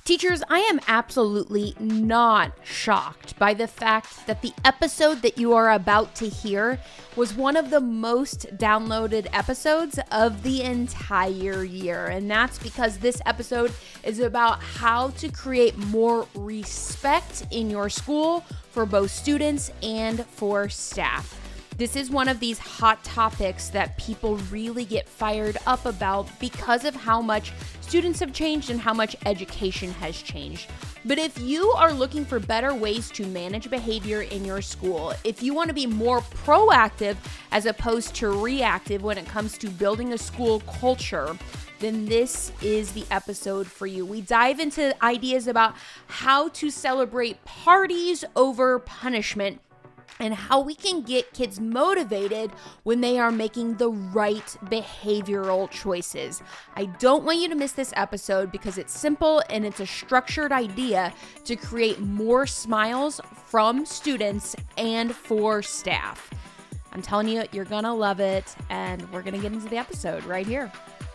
Teachers, I am absolutely not shocked by the fact that the episode that you are about to hear was one of the most downloaded episodes of the entire year. And that's because this episode is about how to create more respect in your school for both students and for staff. This is one of these hot topics that people really get fired up about because of how much students have changed and how much education has changed. But if you are looking for better ways to manage behavior in your school, if you want to be more proactive as opposed to reactive when it comes to building a school culture, then this is the episode for you. We dive into ideas about how to celebrate parties over punishment, and how we can get kids motivated when they are making the right behavioral choices. I don't want you to miss this episode because it's simple and it's a structured idea to create more smiles from students and for staff. I'm telling you, you're gonna love it, and we're gonna get into the episode right here.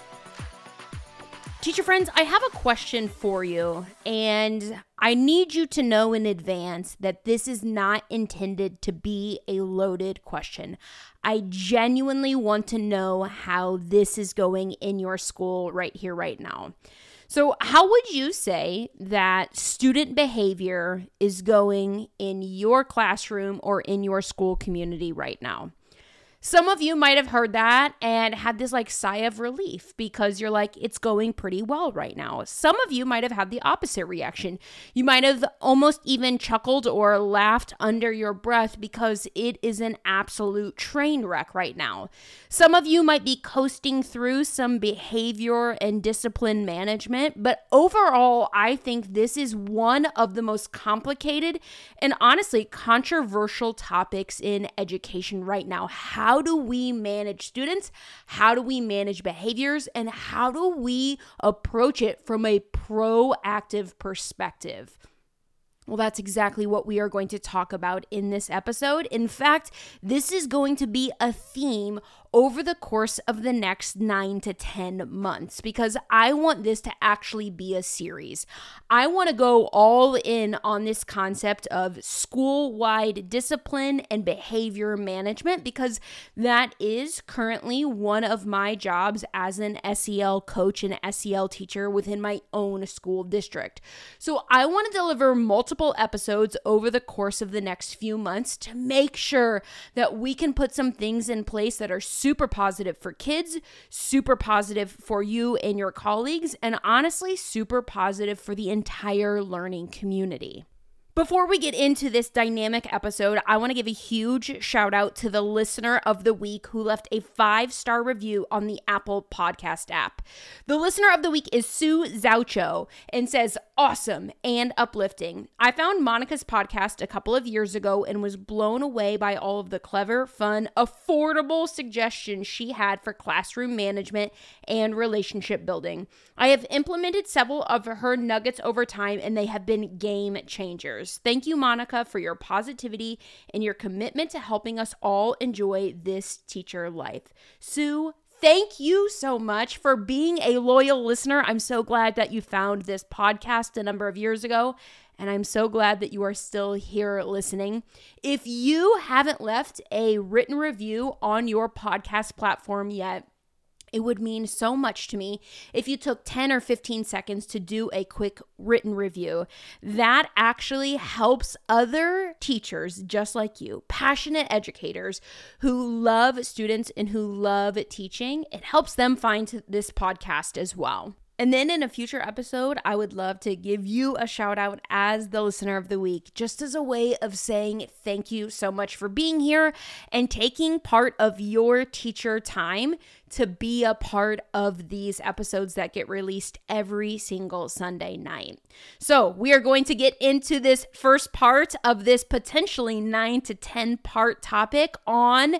Teacher friends, I have a question for you, and I need you to know in advance that this is not intended to be a loaded question. I genuinely want to know how this is going in your school right here, right now. So how would you say that student behavior is going in your classroom or in your school community right now? Some of you might have heard that and had this sigh of relief because you're like, it's going pretty well right now. Some of you might have had the opposite reaction. You might have almost even chuckled or laughed under your breath because it is an absolute train wreck right now. Some of you might be coasting through some behavior and discipline management, but overall, I think this is one of the most complicated and honestly controversial topics in education right now. How do we manage students? How do we manage behaviors? And how do we approach it from a proactive perspective? Well, that's exactly what we are going to talk about in this episode. In fact, this is going to be a theme over the course of the next 9 to 10 months because I want this to actually be a series. I want to go all in on this concept of school-wide discipline and behavior management because that is currently one of my jobs as an SEL coach and SEL teacher within my own school district. So I want to deliver multiple episodes over the course of the next few months to make sure that we can put some things in place that are super positive for kids, super positive for you and your colleagues, and honestly, super positive for the entire learning community. Before we get into this dynamic episode, I want to give a huge shout out to the listener of the week who left a 5-star review on the Apple Podcast app. The listener of the week is Sue Zaucho and says, awesome and uplifting. I found Monica's podcast a couple of years ago and was blown away by all of the clever, fun, affordable suggestions she had for classroom management and relationship building. I have implemented several of her nuggets over time and they have been game changers. Thank you, Monica, for your positivity and your commitment to helping us all enjoy this teacher life. Sue, thank you so much for being a loyal listener. I'm so glad that you found this podcast a number of years ago, and I'm so glad that you are still here listening. If you haven't left a written review on your podcast platform yet, it would mean so much to me if you took 10 or 15 seconds to do a quick written review. That actually helps other teachers just like you, passionate educators who love students and who love teaching. It helps them find this podcast as well. And then in a future episode, I would love to give you a shout out as the listener of the week, just as a way of saying thank you so much for being here and taking part of your teacher time to be a part of these episodes that get released every single Sunday night. So we are going to get into this first part of this potentially 9 to 10 part topic on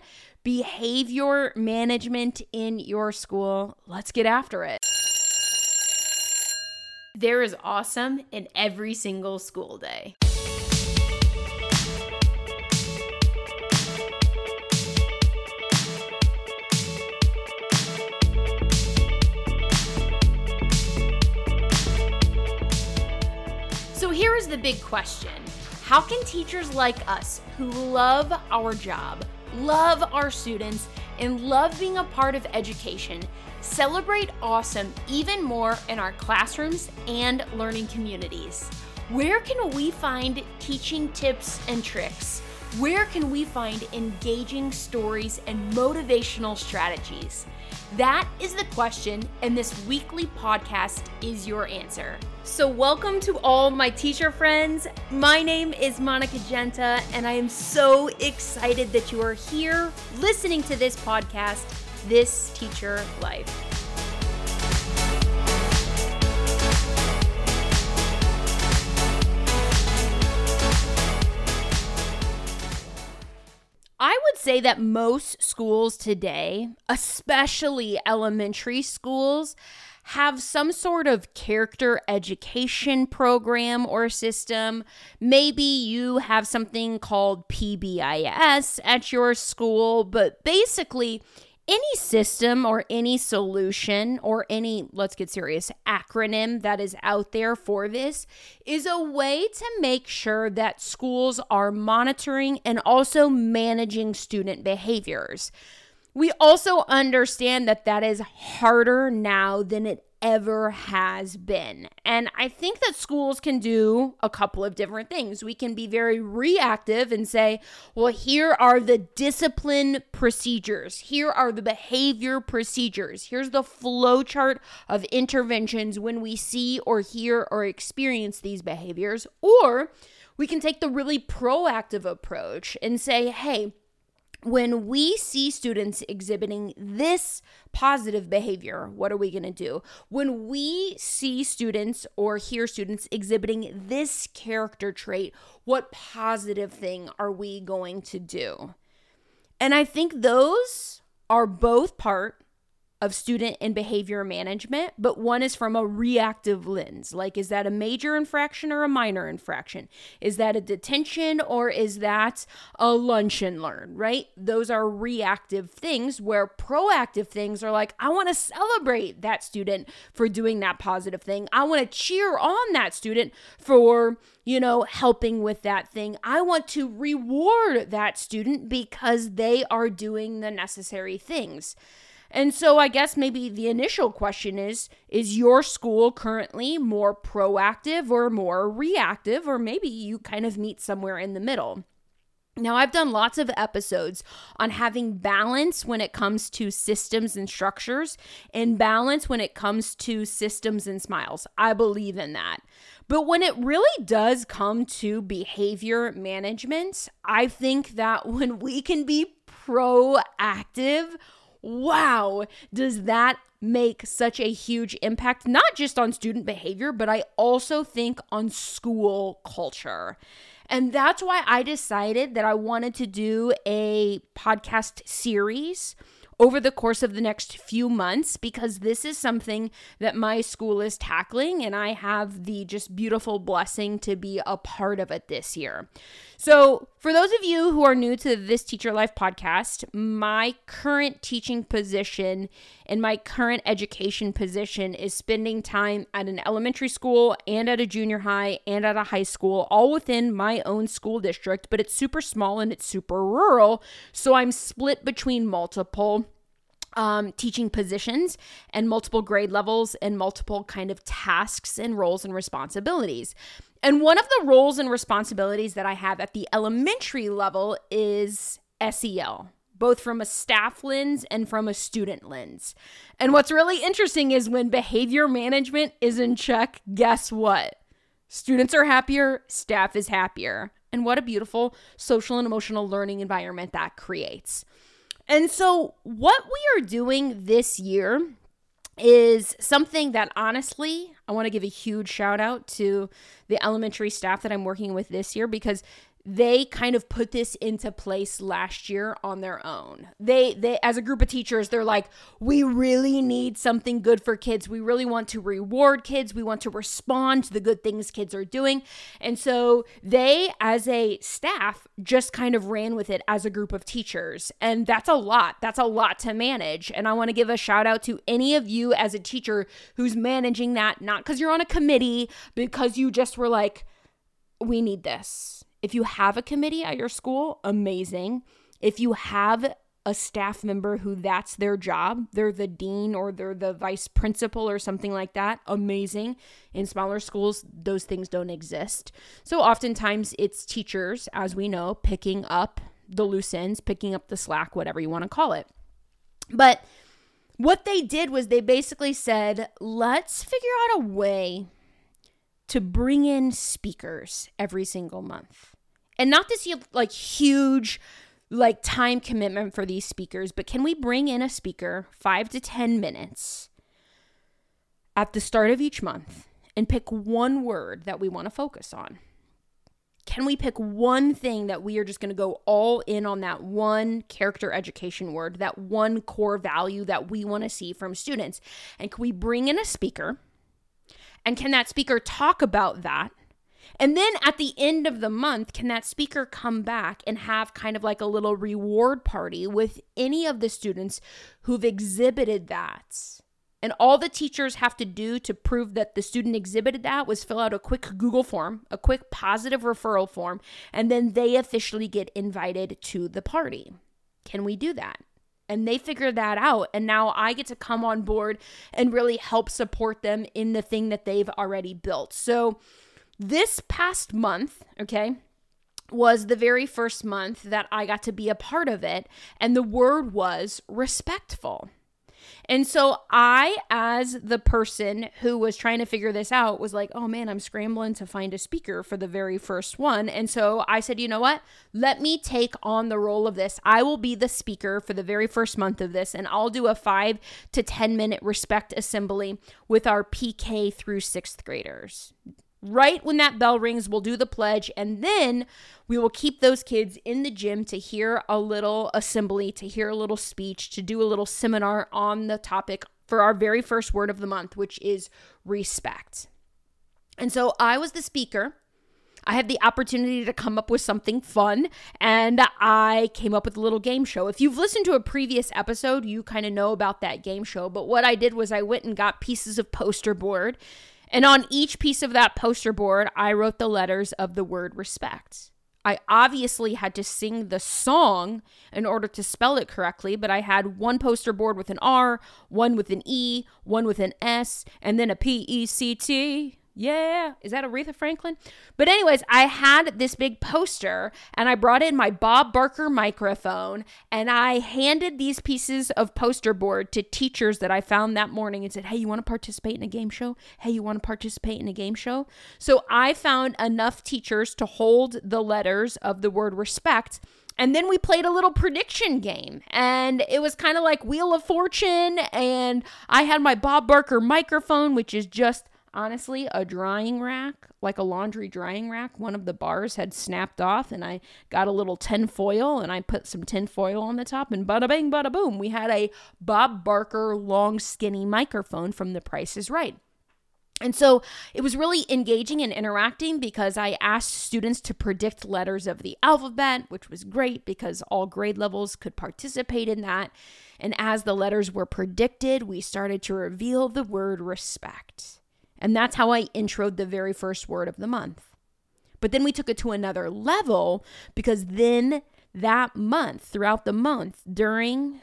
behavior management in your school. Let's get after it. There is awesome in every single school day. here is the big question. How can teachers like us who love our job, love our students, and love being a part of education celebrate awesome even more in our classrooms and learning communities? Where can we find teaching tips and tricks? Where can we find engaging stories and motivational strategies? That is the question, and this weekly podcast is your answer. So welcome to all my teacher friends. My name is Monica Genta, and I am so excited that you are here listening to this podcast, This Teacher Life. I would say that most schools today, especially elementary schools, have some sort of character education program or system. Maybe you have something called PBIS at your school, but basically any system or any solution or any, let's get serious, acronym that is out there for this is a way to make sure that schools are monitoring and also managing student behaviors. We also understand that that is harder now than it ever has been. And I think that schools can do a couple of different things. We can be very reactive and say, well, here are the discipline procedures. Here are the behavior procedures. Here's the flow chart of interventions when we see or hear or experience these behaviors. Or we can take the really proactive approach and say, hey, when we see students exhibiting this positive behavior, what are we going to do? When we see students or hear students exhibiting this character trait, what positive thing are we going to do? And I think those are both part of student and behavior management, but one is from a reactive lens. Like, is that a major infraction or a minor infraction? Is that a detention or is that a lunch and learn, right? Those are reactive things, where proactive things are like, I want to celebrate that student for doing that positive thing. I want to cheer on that student for, helping with that thing. I want to reward that student because they are doing the necessary things. And so I guess maybe the initial question is your school currently more proactive or more reactive? Or maybe you kind of meet somewhere in the middle. Now, I've done lots of episodes on having balance when it comes to systems and structures, and balance when it comes to systems and smiles. I believe in that. But when it really does come to behavior management, I think that when we can be proactive, wow, does that make such a huge impact, not just on student behavior, but I also think on school culture. And that's why I decided that I wanted to do a podcast series over the course of the next few months, because this is something that my school is tackling, and I have the just beautiful blessing to be a part of it this year. So for those of you who are new to This Teacher Life podcast, my current teaching position and my current education position is spending time at an elementary school and at a junior high and at a high school, all within my own school district, but it's super small and it's super rural. So I'm split between multiple teaching positions and multiple grade levels and multiple kind of tasks and roles and responsibilities. And one of the roles and responsibilities that I have at the elementary level is SEL, both from a staff lens and from a student lens. And what's really interesting is when behavior management is in check, guess what? Students are happier, staff is happier. And what a beautiful social and emotional learning environment that creates. And so what we are doing this year is something that honestly, I want to give a huge shout out to the elementary staff that I'm working with this year, because they kind of put this into place last year on their own. They as a group of teachers, they're like, we really need something good for kids. We really want to reward kids. We want to respond to the good things kids are doing. And so they, as a staff, just kind of ran with it as a group of teachers. And that's a lot. That's a lot to manage. And I want to give a shout out to any of you as a teacher who's managing that, not because you're on a committee, because you just were like, we need this. If you have a committee at your school, amazing. If you have a staff member who that's their job, they're the dean or they're the vice principal or something like that, amazing. In smaller schools, those things don't exist. So oftentimes it's teachers, as we know, picking up the loose ends, picking up the slack, whatever you want to call it. But what they did was they basically said, let's figure out a way to bring in speakers every single month. And not this like huge like time commitment for these speakers, but can we bring in a speaker 5 to 10 minutes at the start of each month and pick one word that we want to focus on? Can we pick one thing that we are just going to go all in on, that one character education word, that one core value that we want to see from students? And can we bring in a speaker? And can that speaker talk about that? And then at the end of the month, can that speaker come back and have kind of like a little reward party with any of the students who've exhibited that? And all the teachers have to do to prove that the student exhibited that was fill out a quick Google form, a quick positive referral form, and then they officially get invited to the party. Can we do that? And they figured that out. And now I get to come on board and really help support them in the thing that they've already built. So this past month, okay, was the very first month that I got to be a part of it. And the word was respectful. And so I, as the person who was trying to figure this out, was like, oh man, I'm scrambling to find a speaker for the very first one. And so I said, you know what? Let me take on the role of this. I will be the speaker for the very first month of this, and I'll do a 5 to 10 minute respect assembly with our PK through 6th graders. Right when that bell rings, we'll do the pledge, and then we will keep those kids in the gym to hear a little assembly, to hear a little speech, to do a little seminar on the topic for our very first word of the month, which is respect. And so I was the speaker. I had the opportunity to come up with something fun, and I came up with a little game show. If you've listened to a previous episode, you kind of know about that game show, but what I did was I went and got pieces of poster board. And on each piece of that poster board, I wrote the letters of the word respect. I obviously had to sing the song in order to spell it correctly, but I had one poster board with an R, one with an E, one with an S, and then a P-E-C-T. Yeah, is that Aretha Franklin? But anyways, I had this big poster, and I brought in my Bob Barker microphone, and I handed these pieces of poster board to teachers that I found that morning and said, hey, you want to participate in a game show? Hey, you want to participate in a game show? So I found enough teachers to hold the letters of the word respect. And then we played a little prediction game, and it was kind of like Wheel of Fortune, and I had my Bob Barker microphone, which is just honestly a drying rack, like a laundry drying rack. One of the bars had snapped off, and I got a little tin foil, and I put some tin foil on the top, and bada bing, bada boom. We had a Bob Barker long, skinny microphone from The Price is Right. And so it was really engaging and interacting because I asked students to predict letters of the alphabet, which was great because all grade levels could participate in that. And as the letters were predicted, we started to reveal the word respect. And that's how I introed the very first word of the month. But then we took it to another level because then that month, throughout the month, during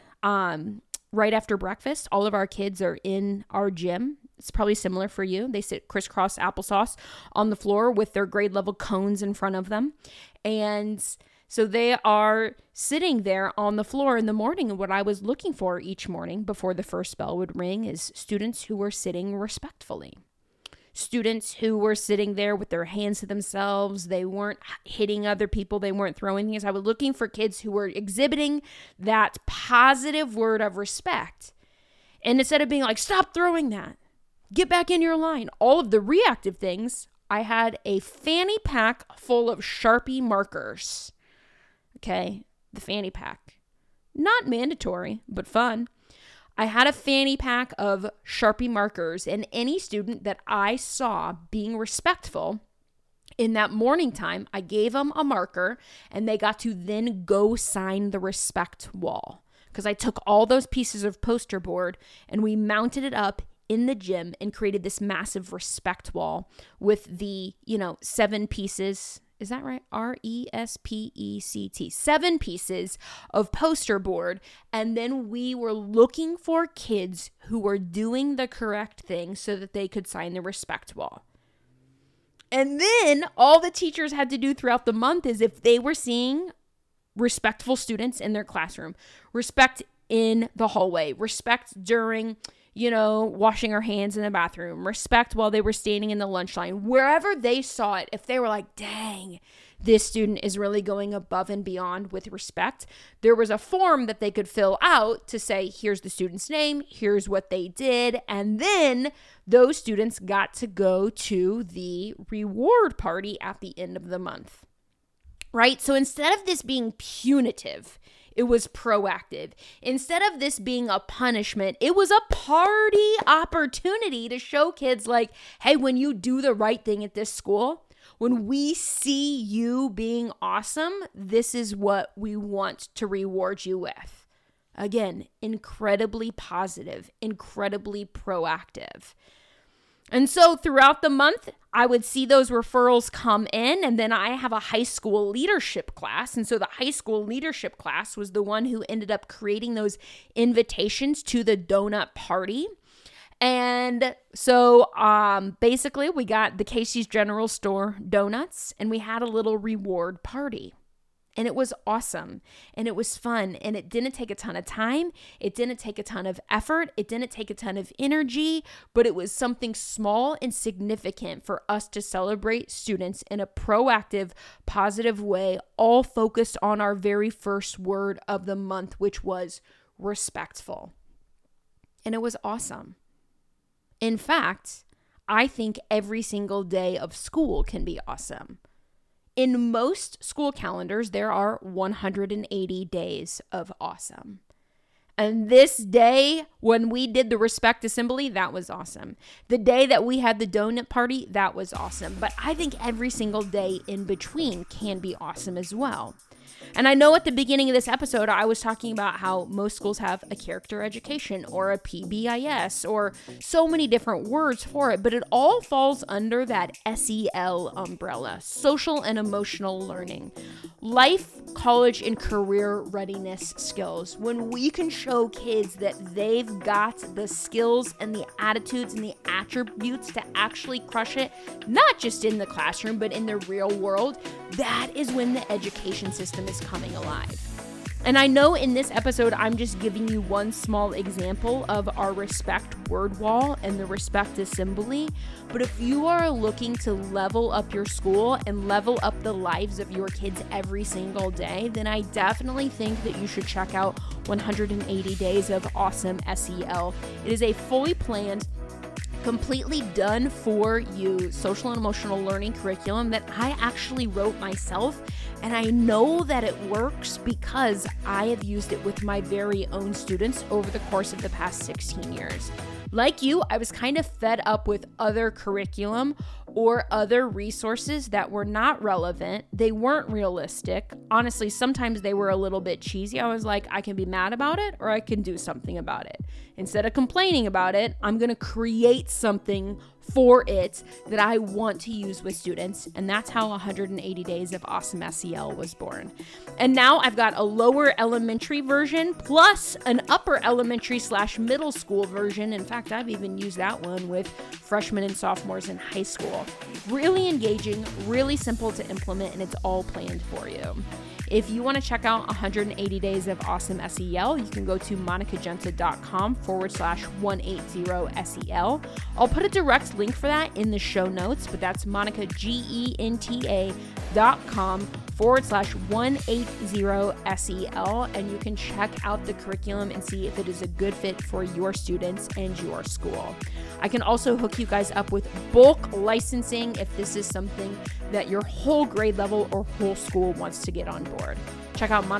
right after breakfast, all of our kids are in our gym. It's probably similar for you. They sit crisscross applesauce on the floor with their grade level cones in front of them. And so they are sitting there on the floor in the morning. And what I was looking for each morning before the first bell would ring is students who were sitting respectfully. Students who were sitting there with their hands to themselves. They weren't hitting other people. They weren't throwing things. I was looking for kids who were exhibiting that positive word of respect. And instead of being like, stop throwing that, get back in your line, all of the reactive things, I had a fanny pack full of Sharpie markers. Okay, the fanny pack. Not mandatory, but fun. I had a fanny pack of Sharpie markers, and any student that I saw being respectful in that morning time, I gave them a marker, and they got to then go sign the respect wall. Because I took all those pieces of poster board, and we mounted it up in the gym and created this massive respect wall with the, 7 pieces. Is that right? RESPECT. 7 pieces of poster board. And then we were looking for kids who were doing the correct thing so that they could sign the respect wall. And then all the teachers had to do throughout the month is if they were seeing respectful students in their classroom, respect in the hallway, respect during, washing our hands in the bathroom, respect while they were standing in the lunch line, wherever they saw it, if they were like, dang, this student is really going above and beyond with respect, there was a form that they could fill out to say, here's the student's name, here's what they did, and then those students got to go to the reward party at the end of the month, right? So instead of this being punitive, it was proactive. Instead of this being a punishment, it was a party opportunity to show kids like, hey, when you do the right thing at this school, when we see you being awesome, this is what we want to reward you with. Again, incredibly positive, incredibly proactive. And so throughout the month, I would see those referrals come in, and then I have a high school leadership class. And so the high school leadership class was the one who ended up creating those invitations to the donut party. And so basically we got the Casey's General Store donuts, and we had a little reward party. And it was awesome, and it was fun, and it didn't take a ton of time. It didn't take a ton of effort. It didn't take a ton of energy, but it was something small and significant for us to celebrate students in a proactive, positive way, all focused on our very first word of the month, which was respectful. And it was awesome. In fact, I think every single day of school can be awesome. In most school calendars, there are 180 days of awesome. And this day, when we did the respect assembly, that was awesome. The day that we had the donut party, that was awesome. But I think every single day in between can be awesome as well. And I know at the beginning of this episode, I was talking about how most schools have a character education or a PBIS or so many different words for it, but it all falls under that SEL umbrella, social and emotional learning, life, college, and career readiness skills. When we can show kids that they've got the skills and the attitudes and the attributes to actually crush it, not just in the classroom, but in the real world, that is when the education system is coming alive. And I know in this episode, I'm just giving you one small example of our respect word wall and the respect assembly. But if you are looking to level up your school and level up the lives of your kids every single day, then I definitely think that you should check out 180 Days of Awesome SEL. It is a fully planned, completely done for you social and emotional learning curriculum that I actually wrote myself. And I know that it works because I have used it with my very own students over the course of the past 16 years. Like you, I was kind of fed up with other curriculum or other resources that were not relevant. They weren't realistic. Honestly, sometimes they were a little bit cheesy. I was like, I can be mad about it or I can do something about it. Instead of complaining about it, I'm going to create something for it that I want to use with students. And that's how 180 Days of Awesome SEL was born. And now I've got a lower elementary version plus an upper elementary / middle school version. In fact, I've even used that one with freshmen and sophomores in high school. Really engaging, really simple to implement, and it's all planned for you. If you want to check out 180 Days of Awesome SEL, you can go to monicagenta.com/180SEL. I'll put a direct link for that in the show notes, but that's monicagenta.com/180SEL, and you can check out the curriculum and see if it is a good fit for your students and your school. I can also hook you guys up with bulk licensing if this is something that your whole grade level or whole school wants to get on board. Check out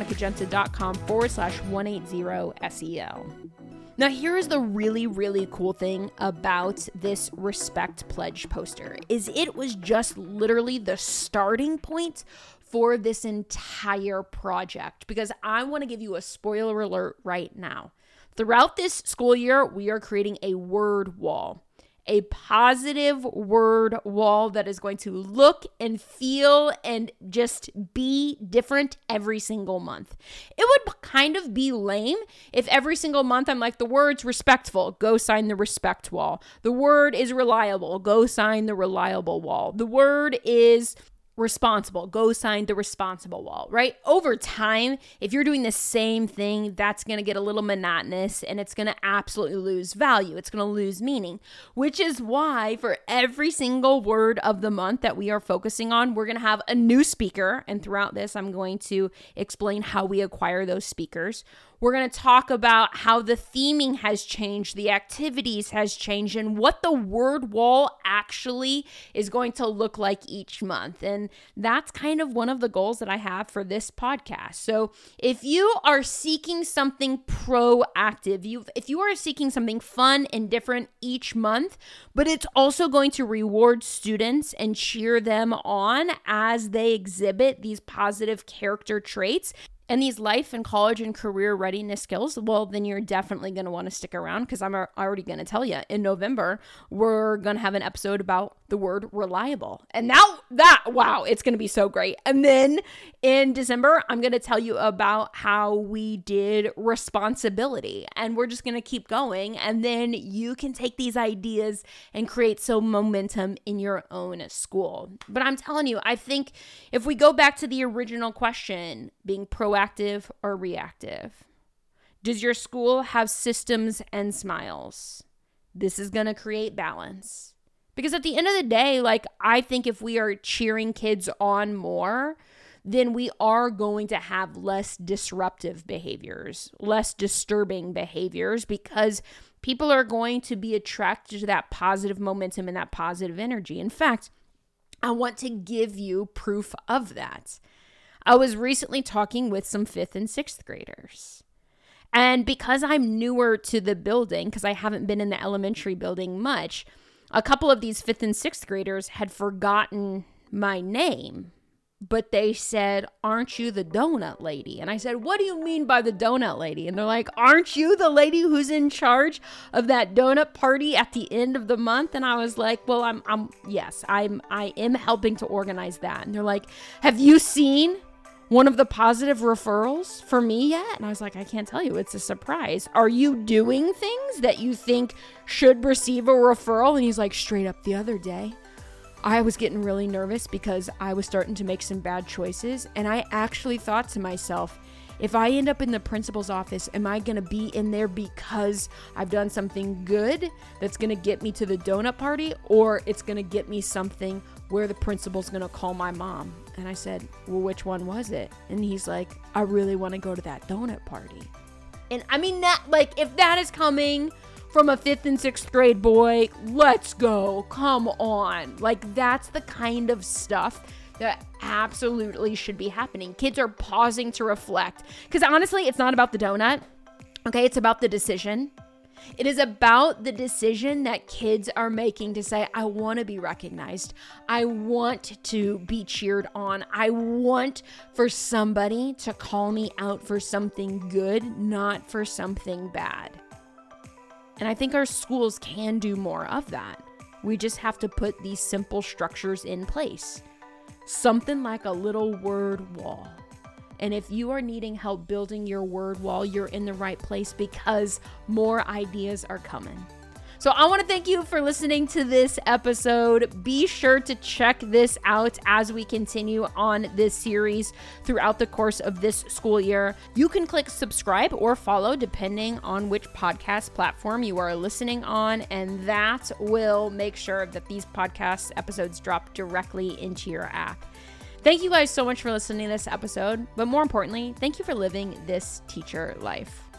monicagenta.com/180SEL. Now, here is the really, really cool thing about this Respect Pledge poster is it was just literally the starting point for this entire project, because I want to give you a spoiler alert right now. Throughout this school year, we are creating a word wall, a positive word wall that is going to look and feel and just be different every single month. It would kind of be lame if every single month I'm like, the word's respectful, go sign the respect wall. The word is reliable, go sign the reliable wall. The word is responsible, go sign the responsible wall, right? Over time, if you're doing the same thing, that's going to get a little monotonous and it's going to absolutely lose value. It's going to lose meaning, which is why for every single word of the month that we are focusing on, we're going to have a new speaker. And throughout this, I'm going to explain how we acquire those speakers. We're going to talk about how the theming has changed, the activities has changed, and what the word wall actually is going to look like each month. And that's kind of one of the goals that I have for this podcast. So if you are seeking something proactive, if you are seeking something fun and different each month, but it's also going to reward students and cheer them on as they exhibit these positive character traits, and these life and college and career readiness skills, well, then you're definitely going to want to stick around, because I'm already going to tell you, in November, we're going to have an episode about the word reliable. And wow, it's going to be so great. And then in December, I'm going to tell you about how we did responsibility. And we're just going to keep going. And then you can take these ideas and create some momentum in your own school. But I'm telling you, I think if we go back to the original question, being proactive or reactive, does your school have systems and smiles? This is going to create balance. Because at the end of the day, I think if we are cheering kids on more, then we are going to have less disruptive behaviors, less disturbing behaviors, because people are going to be attracted to that positive momentum and that positive energy. In fact, I want to give you proof of that. I was recently talking with some 5th and 6th graders. And because I'm newer to the building, because I haven't been in the elementary building much, a couple of these 5th and 6th graders had forgotten my name, but they said, "Aren't you the donut lady?" And I said, "What do you mean by the donut lady?" And they're like, "Aren't you the lady who's in charge of that donut party at the end of the month?" And I was like, "Well, I am helping to organize that." And they're like, "Have you seen one of the positive referrals for me yet?" And I was like, "I can't tell you. It's a surprise. Are you doing things that you think should receive a referral?" And he's like, "Straight up the other day, I was getting really nervous because I was starting to make some bad choices. And I actually thought to myself, if I end up in the principal's office, am I going to be in there because I've done something good that's going to get me to the donut party, or it's going to get me something where the principal's going to call my mom?" And I said, "Well, which one was it?" And he's like, "I really want to go to that donut party." And I mean, that, if that is coming from a 5th and 6th grade boy, let's go. Come on. That's the kind of stuff that absolutely should be happening. Kids are pausing to reflect. Because honestly, it's not about the donut. Okay, it's about the decision. It is about the decision that kids are making to say, "I want to be recognized. I want to be cheered on. I want for somebody to call me out for something good, not for something bad." And I think our schools can do more of that. We just have to put these simple structures in place. Something like a little word wall. And if you are needing help building your word wall, you're in the right place, because more ideas are coming. So I want to thank you for listening to this episode. Be sure to check this out as we continue on this series throughout the course of this school year. You can click subscribe or follow depending on which podcast platform you are listening on, and that will make sure that these podcast episodes drop directly into your app. Thank you guys so much for listening to this episode, but more importantly, thank you for living this teacher life.